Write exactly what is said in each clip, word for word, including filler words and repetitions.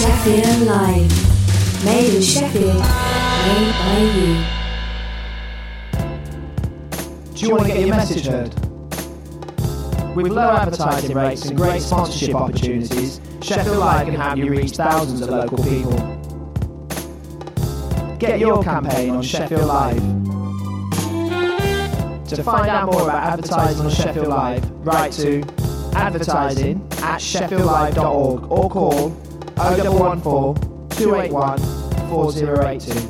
Sheffield Live. Made in Sheffield, made by you. Do you want to get your message heard? With low advertising rates and great sponsorship opportunities, Sheffield Live can help you reach thousands of local people. Get your campaign on Sheffield Live. To find out more about advertising on Sheffield Live, write to advertising at sheffield live dot org or call oh one one four, two eight one, four oh eight two.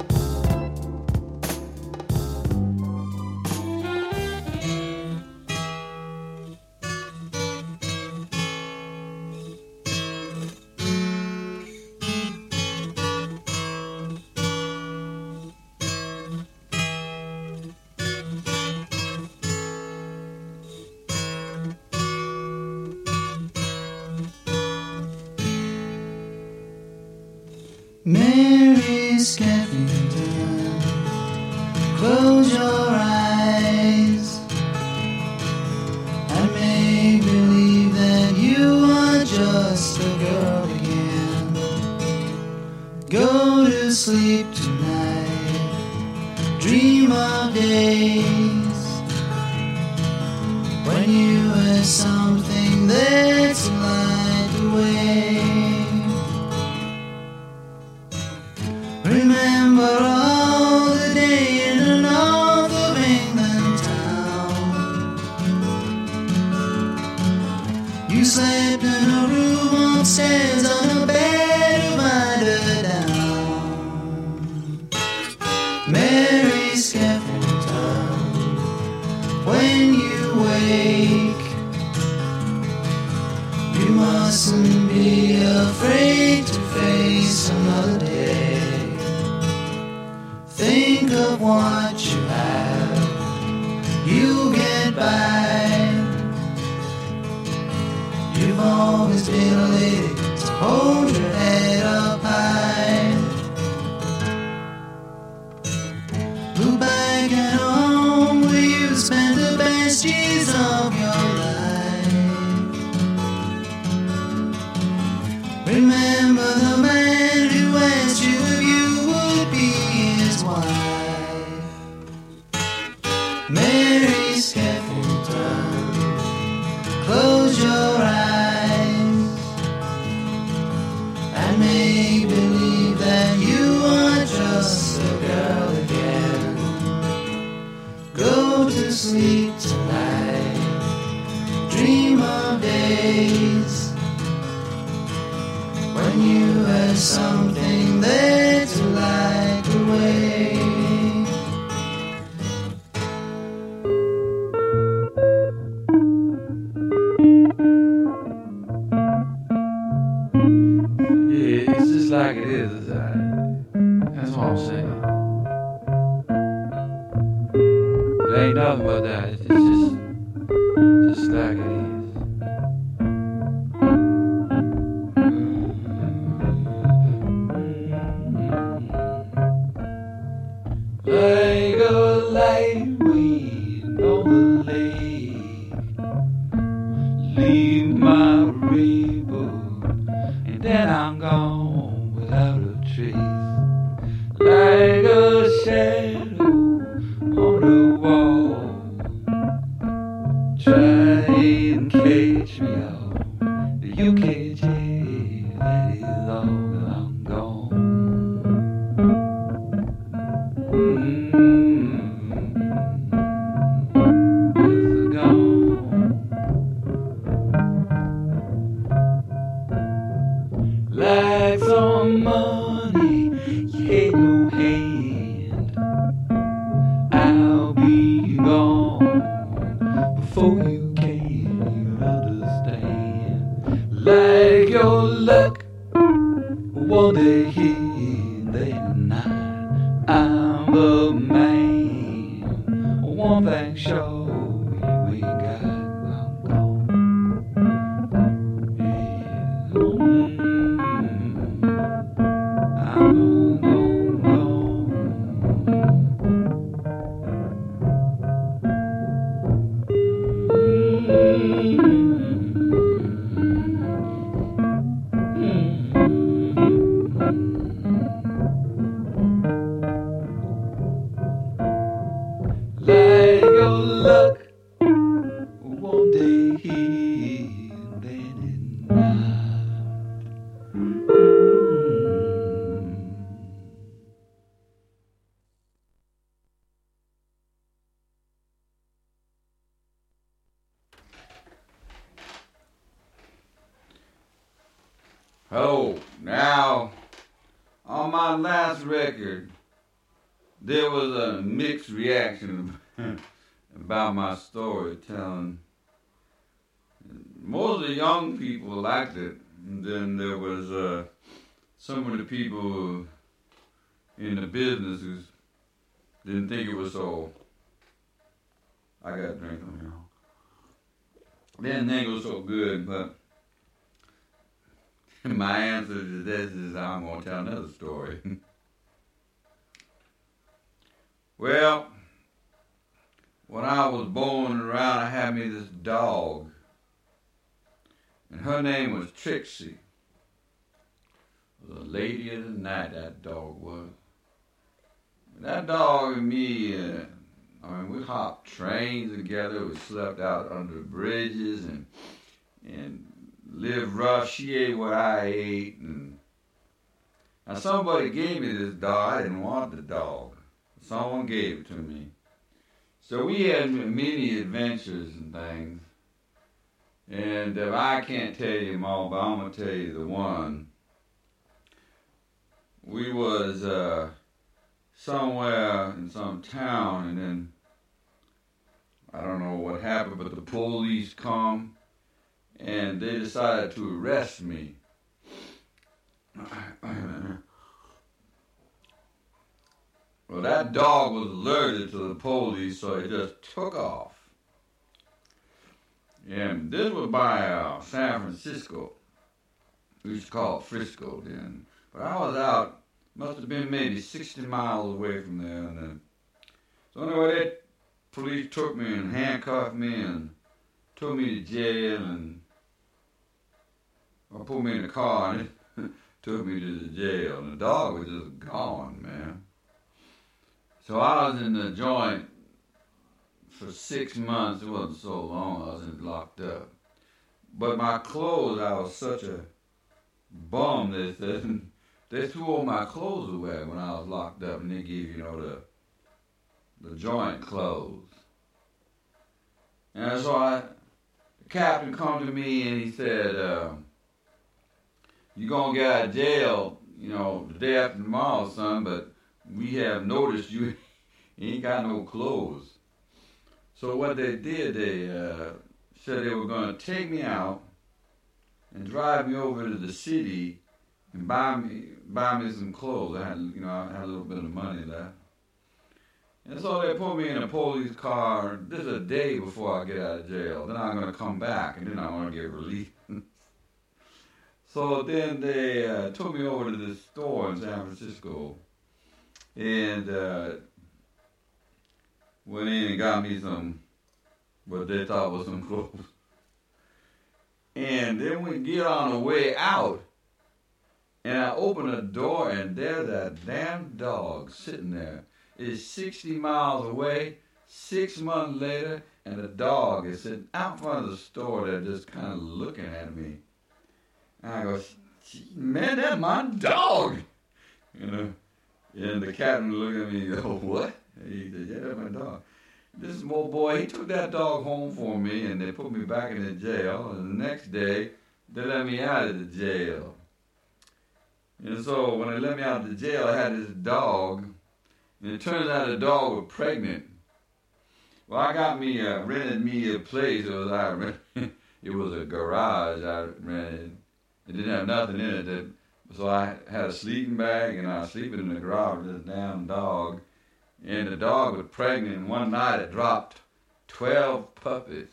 Mary Skeffington, close your eyes and make believe that you are just a girl again. Go to sleep tonight, dream of days when you were something that's light away. Remember all the day in the north of England town. You slept in a room upstairs on a bed of eider down. Mary Skeffington, when you wake, you mustn't be afraid to face another day. Think of what you have, you'll get by. You've always been a lady, so hold your head up high. Look back at home where you spent the best years of your life. Remember the man who asked you if you would be his wife. Mary Skeffington, close your eyes and make believe that you are just a girl again. Go to sleep tonight, dream of days when you had something there to light the way. Yeah, it's just like it is. I, that's what I'm saying. There ain't nothing but that. It's just, just like it is. Like a light wind on the lake, leave my rainbow, and then I'm gone without a trace. Like a shadow on the wall, try and catch me out. You catch it, that is all, I'm gone. Like some money you had in your hand, I'll be gone before you can understand. Like your luck, one day here, then night, I'm a man. One thing sure, you ain't got, I'm gone. Yeah. Mm-hmm. Hello. Now, on my last record, there was a mixed reaction about my storytelling. Most of the young people liked it. And then there was uh, some of the people in the business who didn't think it was so. I got a drink on here. Didn't think it was so good, but my answer to this is I'm going to tell another story. Well, when I was born around, I had me this dog. And her name was Trixie. The lady of the night, that dog was. That dog and me, uh, I mean, we hopped trains together. We slept out under bridges and and lived rough. She ate what I ate. And now somebody gave me this dog. I didn't want the dog. Someone gave it to me. So we had many adventures and things. And uh, I can't tell you them all, but I'm going to tell you the one. We was uh, somewhere in some town, and then I don't know what happened, but the police come, and they decided to arrest me. Well, that dog was alerted to the police, so it just took off. And this was by uh, San Francisco. We used to call it Frisco then. But I was out, must have been maybe sixty miles away from there. And then, so anyway, that police took me and handcuffed me and took me to jail and or put me in the car and it took me to the jail. And the dog was just gone, man. So I was in the joint for six months. It wasn't so long. I was locked up. But my clothes, I was such a bum. They said they threw all my clothes away when I was locked up, and they gave, you know, the the joint clothes. And so I, the captain come to me and he said, uh, "You gonna get out of jail, you know, the day after tomorrow, son. But we have noticed you ain't got no clothes." So what they did, they uh, said they were going to take me out and drive me over to the city and buy me buy me some clothes. I had, you know, I had a little bit of money left. And so they put me in a police car. This is a day before I get out of jail. Then I'm going to come back, and then I'm going to get released. So then they uh, took me over to this store in San Francisco, and uh, went in and got me some, what they thought was some clothes. And then we get on the way out, and I open the door, and there's that damn dog sitting there. It's sixty miles away, six months later, and the dog is sitting out in front of the store there just kind of looking at me. And I go, "Man, that's my dog!" You know, and the captain looked at me and go, "What?" And he said, "Yeah, that's my dog." This small boy, he took that dog home for me, and they put me back in the jail. And the next day, they let me out of the jail. And so when they let me out of the jail, I had this dog, and it turns out the dog was pregnant. Well, I got me, uh, rented me a place. It was, I rented, it was a garage I rented. It didn't have nothing in it. That, so I had a sleeping bag, and I was sleeping in the garage with this damn dog. And the dog was pregnant, and one night it dropped twelve puppies.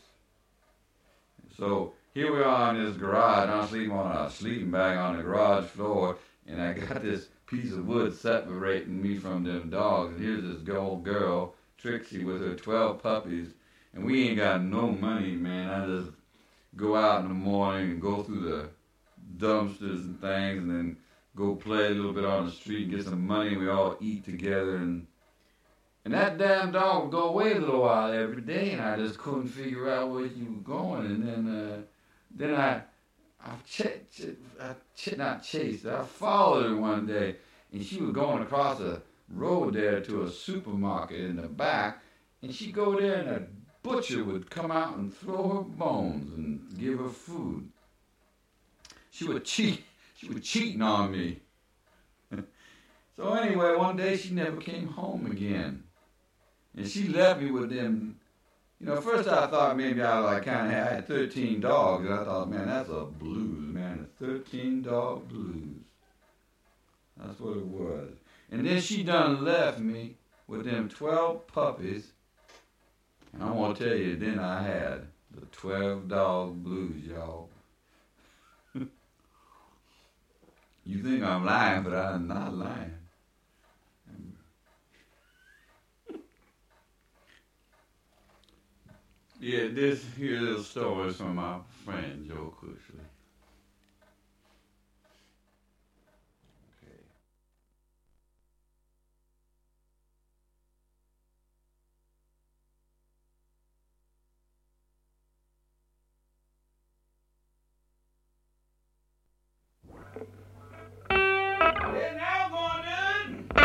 So here we are in this garage, and I'm sleeping on a sleeping bag on the garage floor, and I got this piece of wood separating me from them dogs. And here's this old girl, Trixie, with her twelve puppies, and we ain't got no money, man. I just go out in the morning and go through the dumpsters and things, and then go play a little bit on the street and get some money, and we all eat together. And And that damn dog would go away a little while every day, and I just couldn't figure out where he was going. And then, uh, then I, I, ch- ch- I ch- not chased, I followed her one day, and she was going across a road there to a supermarket in the back, and she'd go there, and a butcher would come out and throw her bones and give her food. She would cheat. She She was cheating on me. So anyway, one day she never came home again. And she left me with them, you know, first I thought maybe I like kind of had thirteen dogs. And I thought, man, that's a blues, man, a thirteen dog blues. That's what it was. And then she done left me with them twelve puppies. And I want to tell you, then I had the twelve dog blues, y'all. You think I'm lying, but I'm not lying. Yeah, this here little story is from my friend Joe Cushley. Okay. Now going in.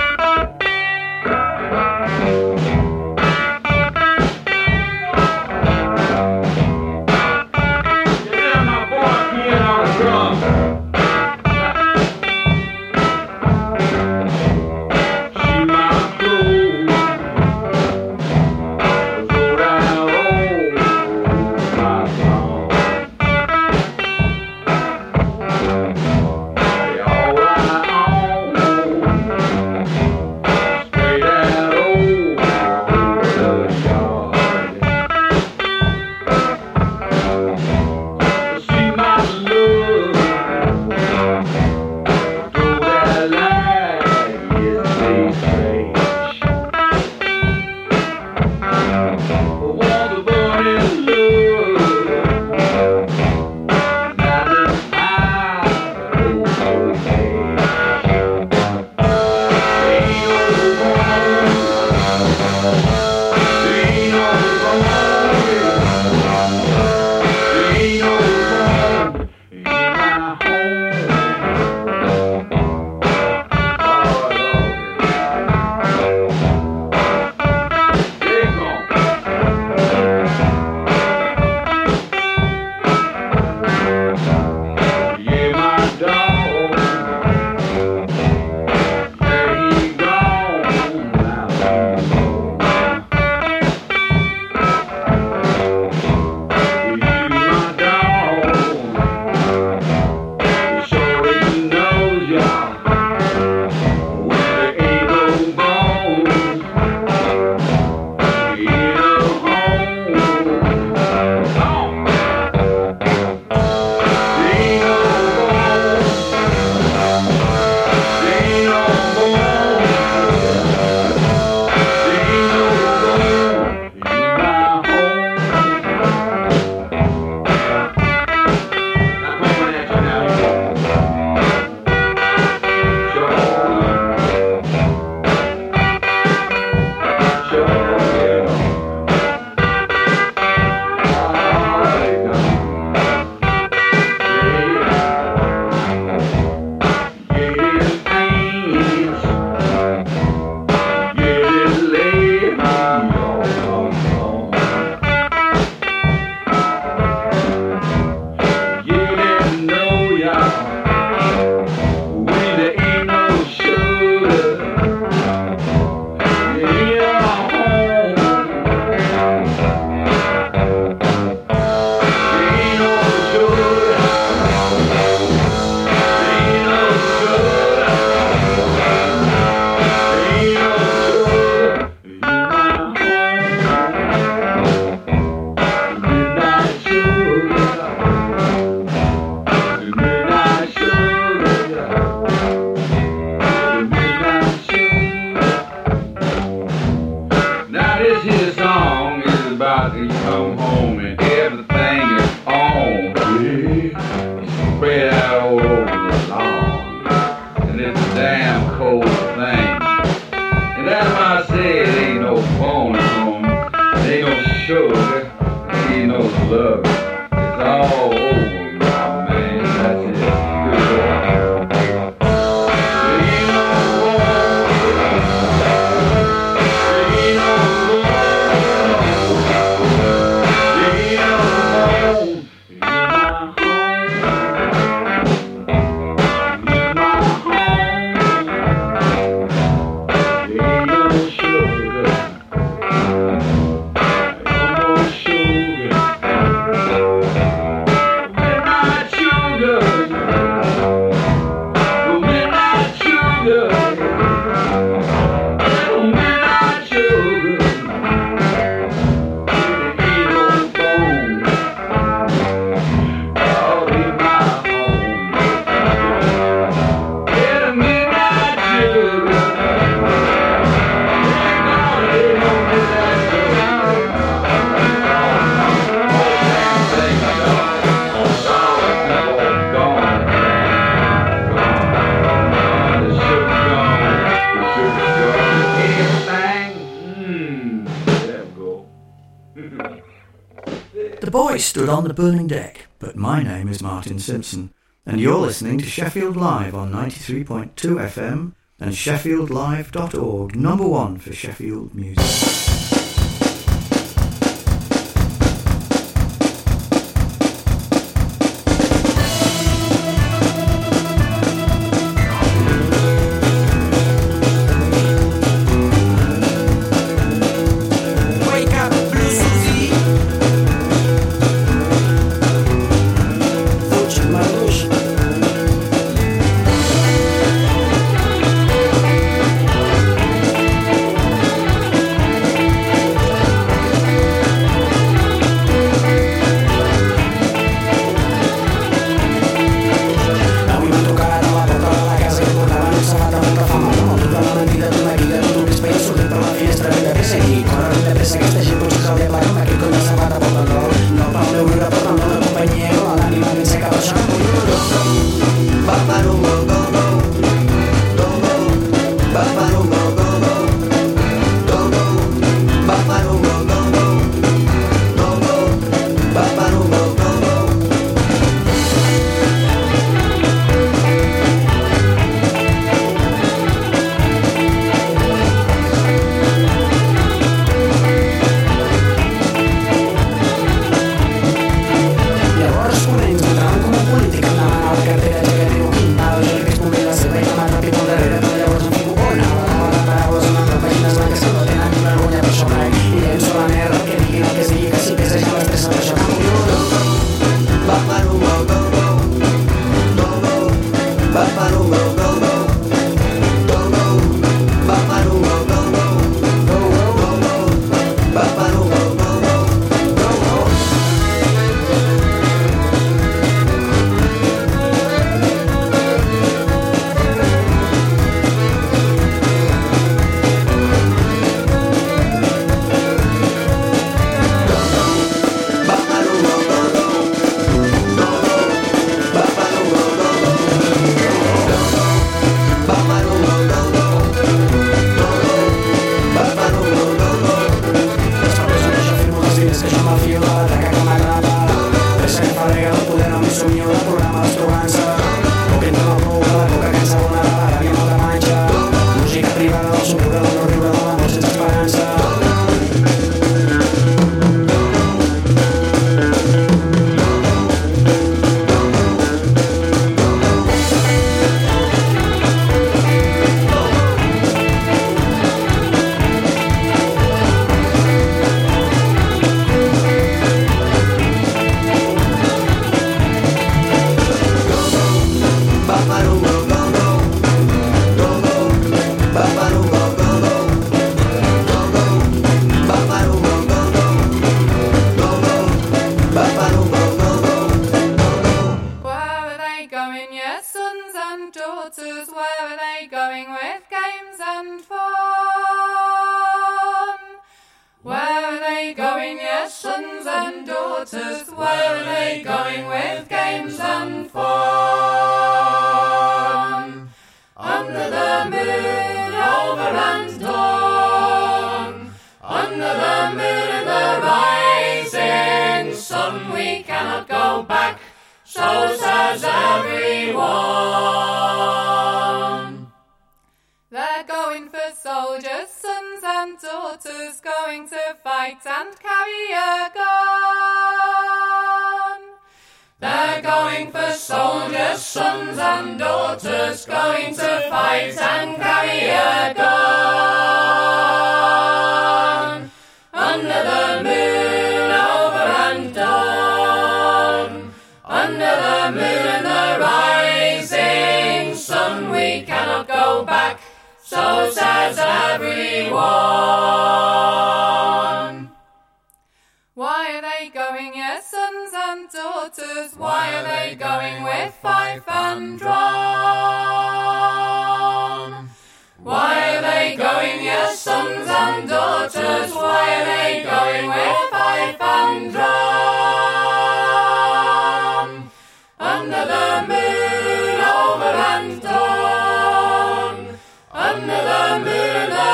stood on the burning deck, but my name is Martin Simpson, and you're listening to Sheffield Live on ninety-three point two F M and sheffield live dot org, number one for Sheffield music.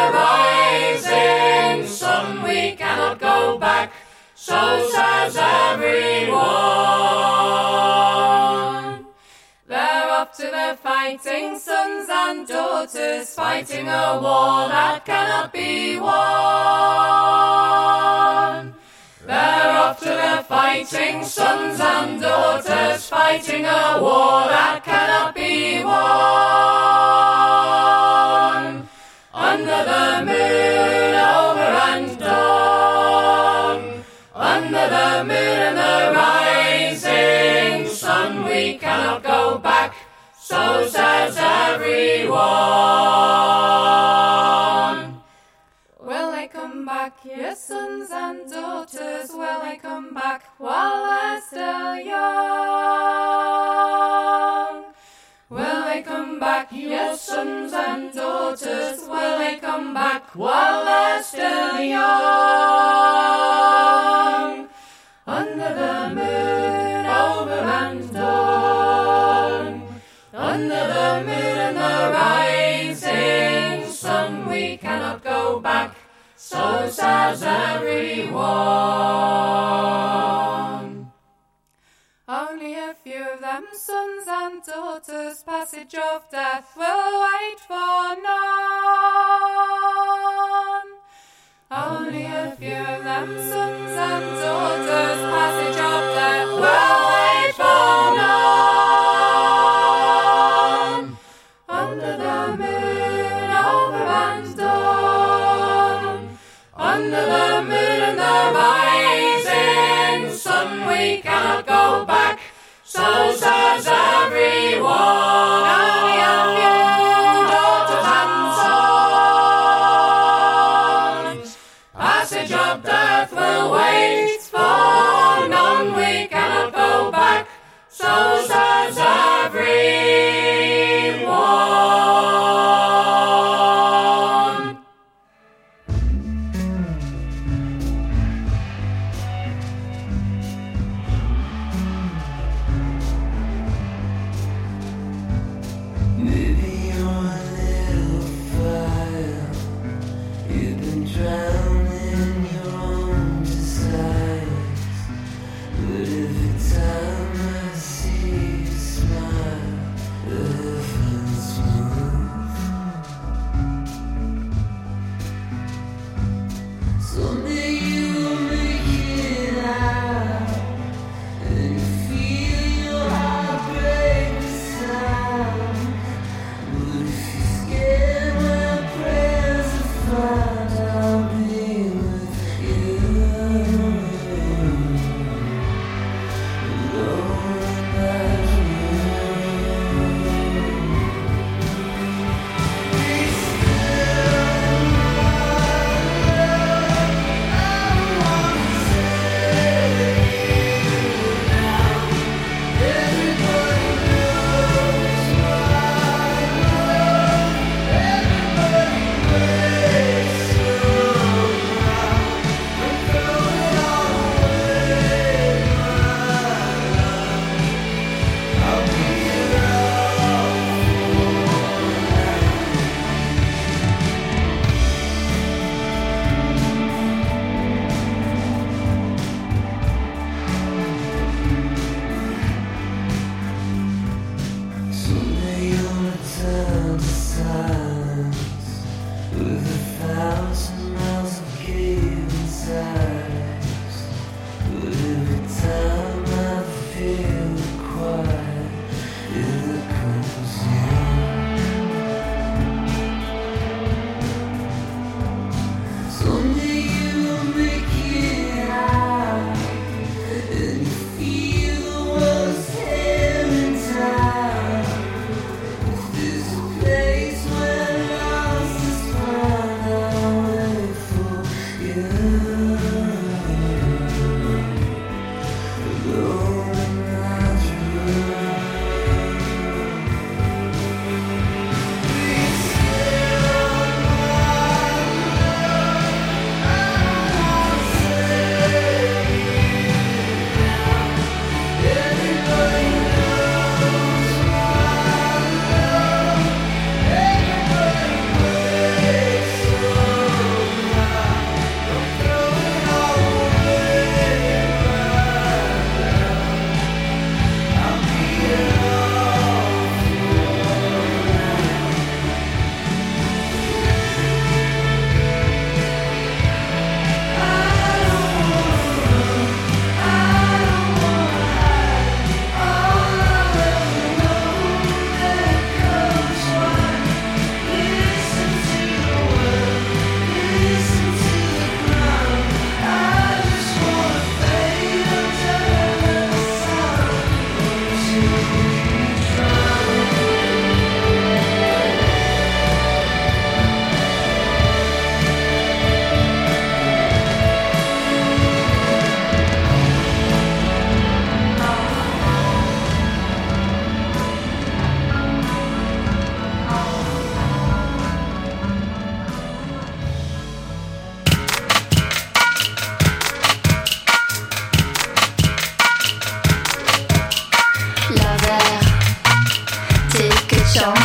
So says everyone. everyone. They're off to their fighting sons and daughters, fighting a war that cannot be won. They're off to their fighting sons and daughters, fighting a war that cannot be won. Under the moon, over and dawn, under the moon and the rising sun, we cannot go back, so says everyone. Will they come back, yes, sons and daughters? Will they come back while they're still young? Will they come back, yes, sons and daughters? Will they come back while they're still young? Under the moon, over and dawn, under the moon and the rising sun, we cannot go back, so says everyone. Only a few of them sons and daughters, passage of death will wait for none. Only a few of them sons and daughters, passage of death will wait for none. Under the moon, over and dawn, under the moon and the rising sun, we cannot go back, so says everyone. Only a few daughters and sons, passage of death will wait for none, we cannot go back, so says everyone.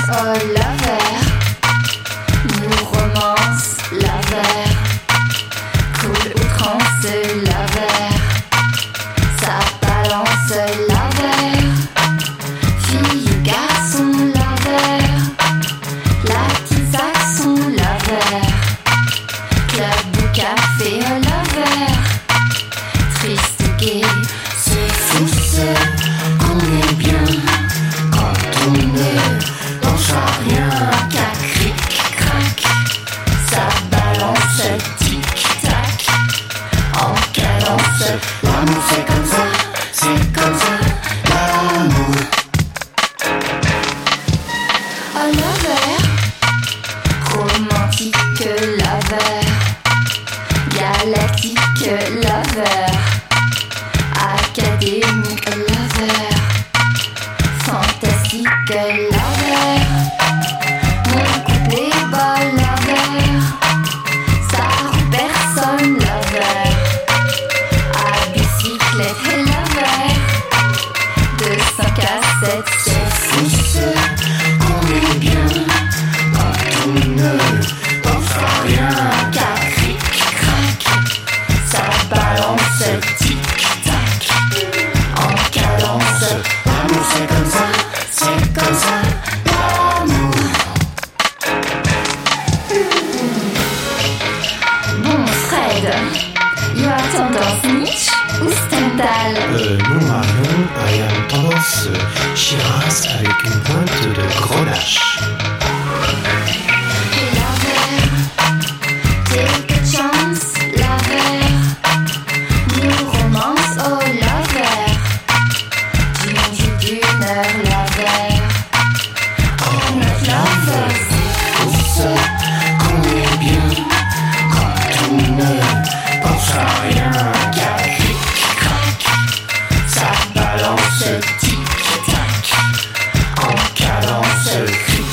oh lover, nous romance lover, cool outrance lover, ça balance lover, fille ou garçon lover, la petite saxon lover, club ou café oh lover, triste ou gay, c'est fou ce qu'on est bien quand on ne pense à rien qu'à cric-crac, ça balance tic-tac, en cadence, l'amour c'est comme ça, c'est comme ça, l'amour. Oh lover, romantique lover, galactique lover, académique lover, fantastique lover, mon couple est bas lover, ça roule personne lover, à bicyclette lover, de cinq à sept c'est fou ce qu'on est bien quand on ne pense à rien qu'à cric-crac, ça balance tic-tac, en cadence, l'amour c'est comme ça, c'est comme ça, l'amour. Bon Fred, il a tendance Nietzsche ou Stendhal? Euh, non Marion, il a tendance euh, Shiraz avec une pointe de grenache. Take a chance, lover, new romance, oh lover, du monde d'une heure lover, oh notre lover, c'est fou ce qu'on est bien quand on ne pense à rien qu'à cric-crac, ça balance tic-tac, en cadence cric-crac.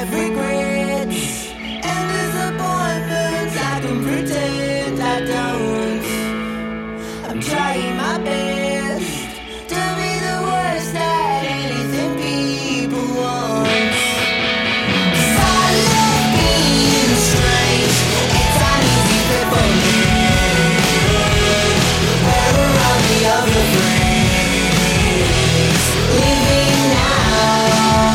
have regrets and disappointments. I can pretend I don't. I'm trying my best to be the worst at anything people want. 'Cause I love being strange. It's uneasy for me. Where are the other friends? Living now,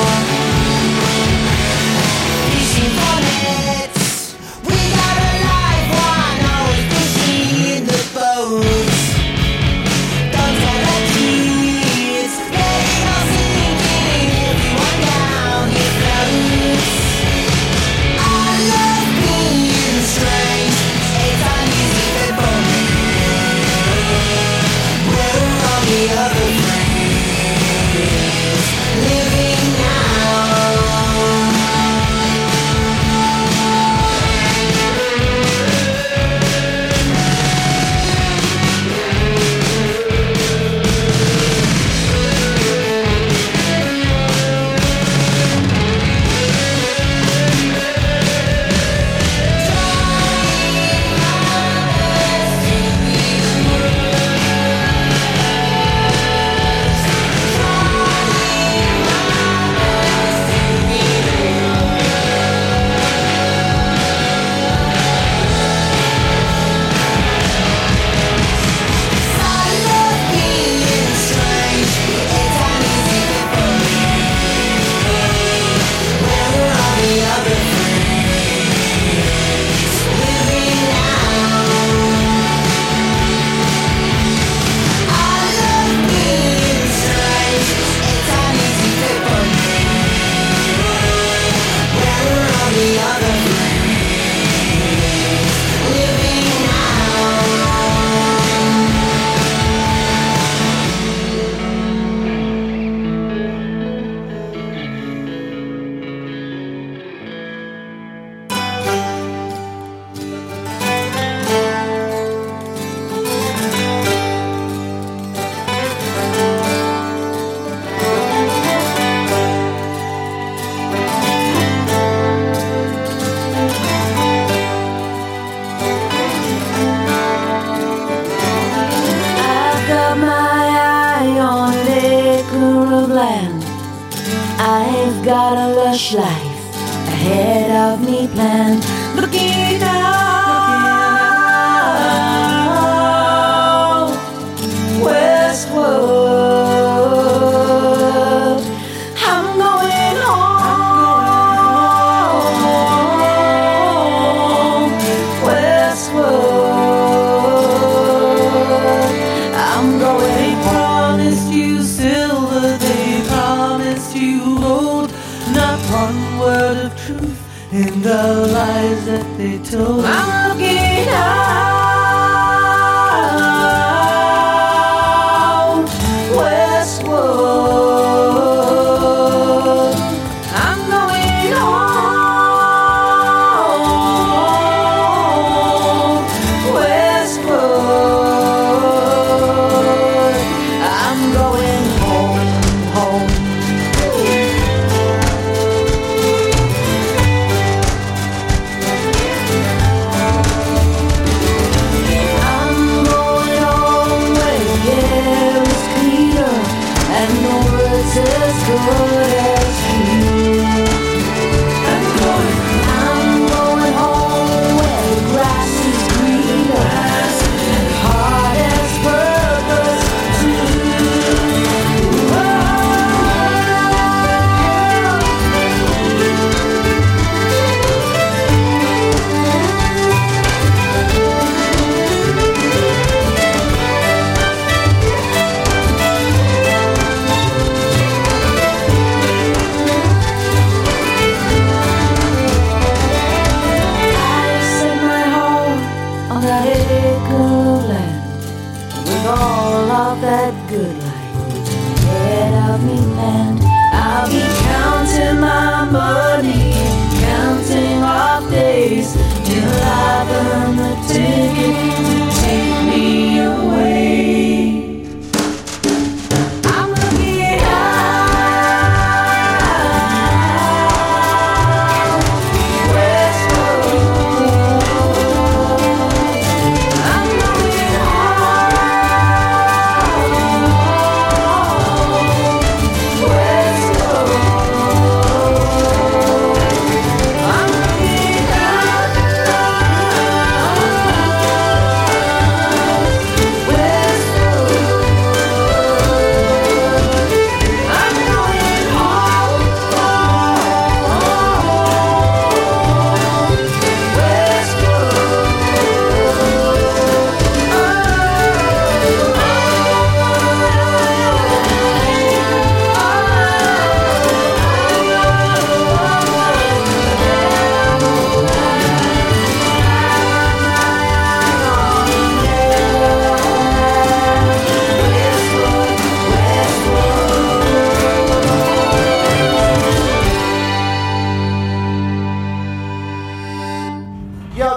fishing for nets. We got a life one, always pushing in the boat. Don't tell the kids, letting us sinking, everyone down here floats. I love being strange. It's uneasy for me. Where are all the other friends? Living now. I love being strange. It's uneasy for me. Where are all the other friends? Living now. I love being strange. It's uneasy for me. Where are all the other friends? Living now. I've got my eye on an acre of land. I've got a lush life ahead of me planned. Looking out westward, I'm going home. Westward, I'm going. They promised you silver, they promised you gold. Not one word of truth in the lies that they told. I'm looking out westward. I'm going home westward. I'm going home, home. I'm going home where the air is cleaner and the words as good as you. I'm going, I'm going home where the grass is greener and heart has purpose too.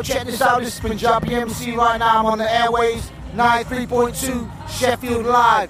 yo, check this out. This is Punjabi M C right now. I'm on the airways, ninety-three point two Sheffield Live.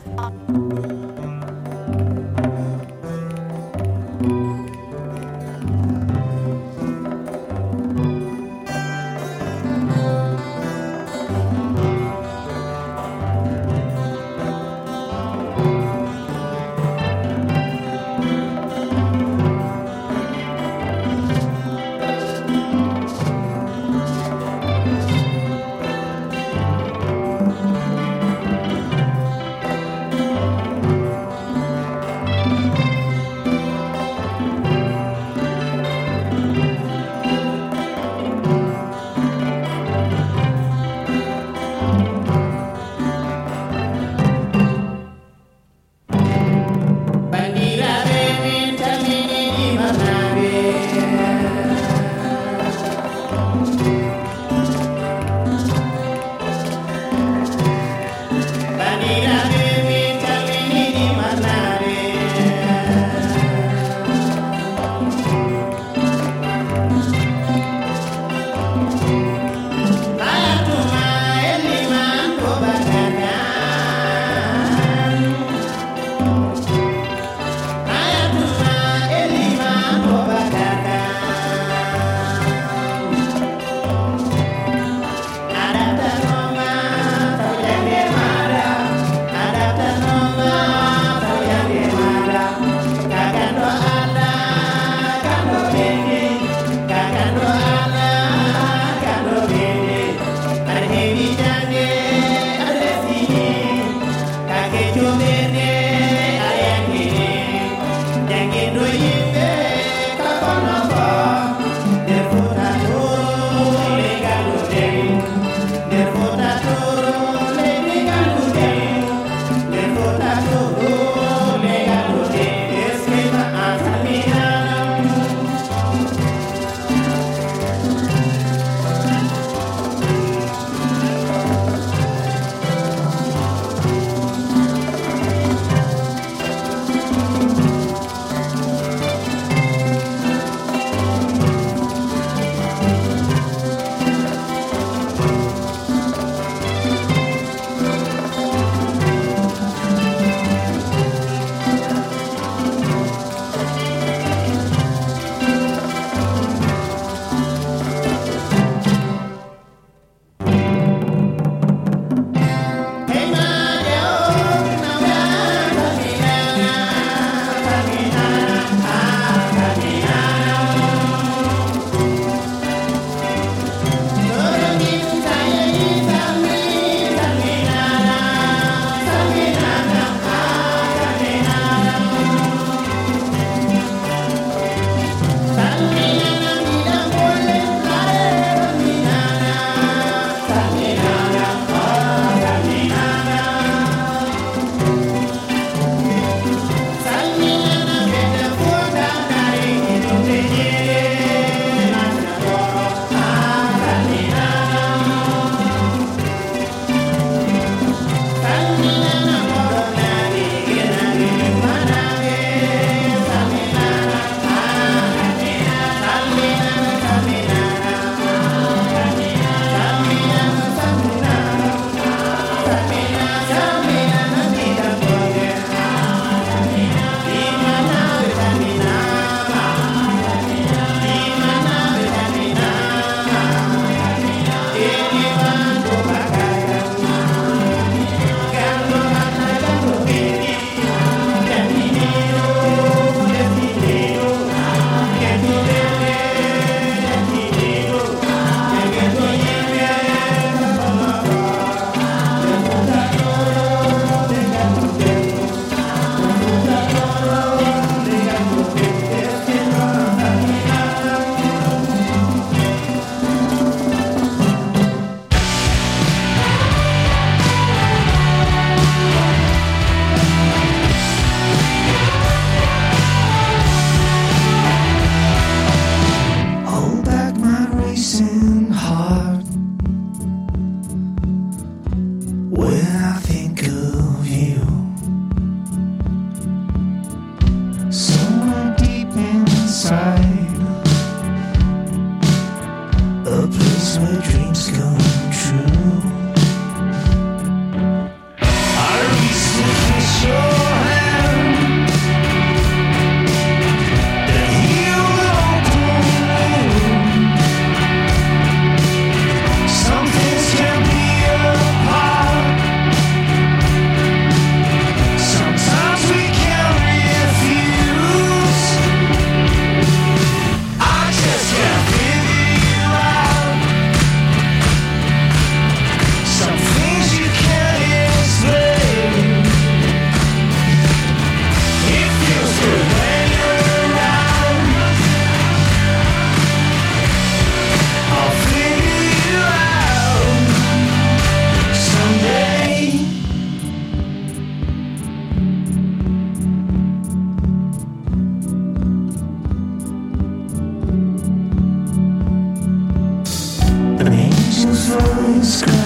inside a place where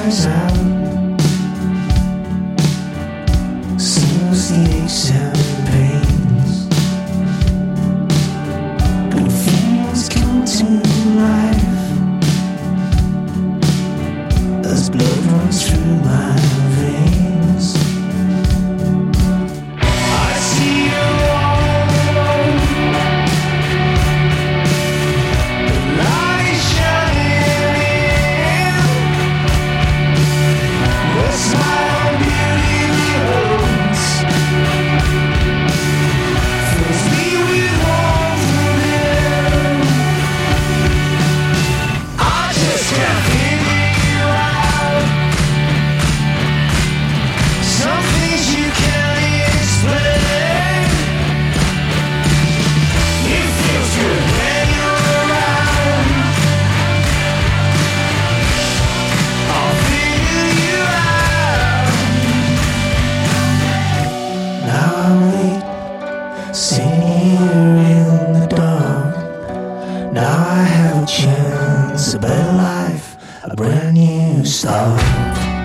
cries out, sings the aches and pains, and feelings come to life as blood runs through my veins. I see you all, the light is shining in, the smile and beauty beholds, fills me with warmth within. I just can't figure you out. Some things you can't explain. It feels good when you're around. I'll figure you out. Now I'm late, sitting here in the dark. Now I have a chance, a better life, a brand new start.